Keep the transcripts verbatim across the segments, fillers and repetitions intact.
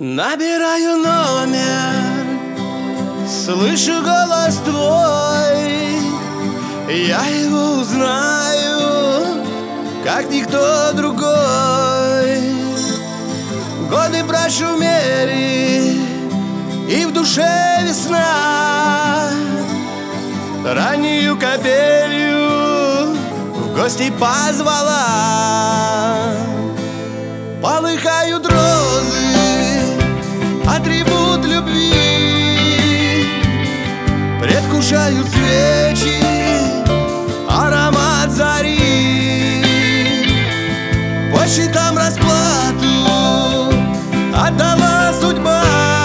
Набираю номер, слышу голос твой, я его узнаю, как никто другой. Годы прошумели, и в душе весна. Раннюю капелью в гости позвала. Полыхают розы, атрибут любви. Предвкушают свечи, аромат зари. По счетам расплату отдала судьба.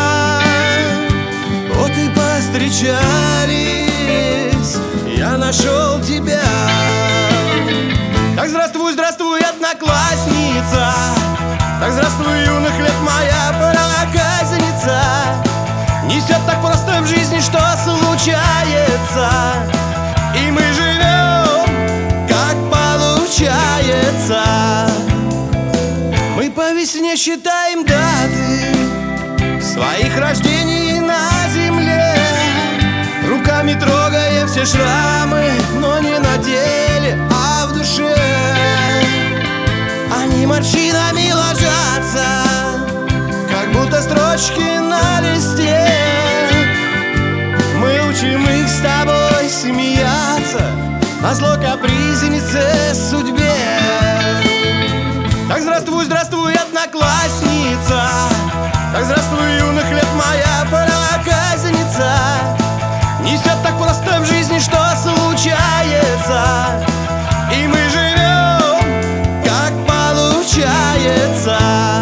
Вот и повстречались, я нашел тебя. Так здравствуй, здравствуй, одноклассница. Так здравствуй, юных лет моя проказница. Несет так просто в жизни, что случается, и мы живем, как получается. Мы по весне считаем даты своих рождений на земле, руками трогая все шрамы, но не на деле, а в душе. Они морщинами ложатся, как будто строчки на листе. Мы учим их с тобой смеяться назло капризнице судьбе. Так здравствуй, здравствуй, одноклассница. Так здравствуй, юных лет моя проказница. Несет так просто в жизни, что случается, и мы живем, как получается.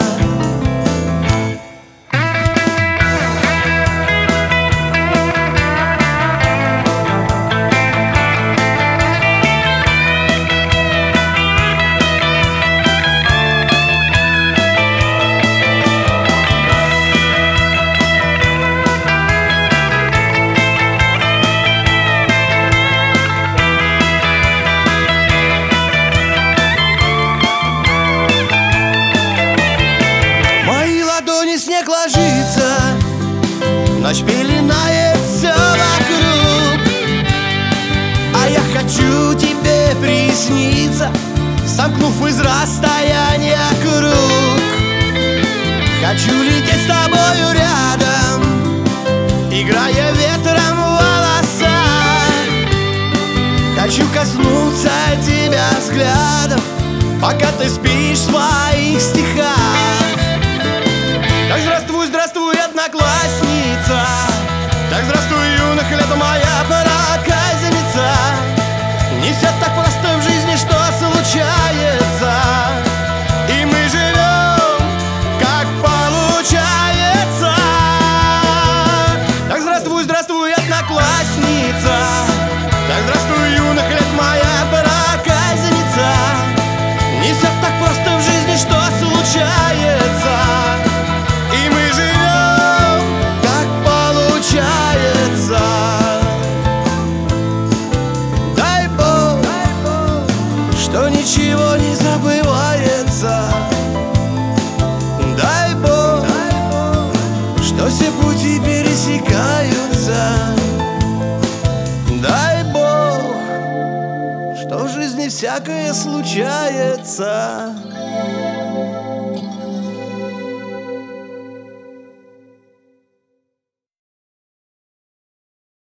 Снег ложится, ночь пеленает все вокруг, а я хочу тебе присниться, сомкнув из расстояния круг. Хочу лететь с тобою рядом, играя ветром в волосах. Хочу коснуться тебя взглядом, пока ты спишь в своих стихах. Так здравствуй, здравствуй, одноклассница. Так здравствуй, юных лет моя проказница. Несет так просто в жизни, что случается, и мы живем, как получается. Так здравствуй, здравствуй, одноклассница. Так здравствуй, юных лет моя проказница. Несет так просто в жизни, что случается, и мы живем, как получается. Дай Бог, что ничего не забывается. Дай Бог, что все пути пересекаются. Дай Бог, что в жизни всякое случается.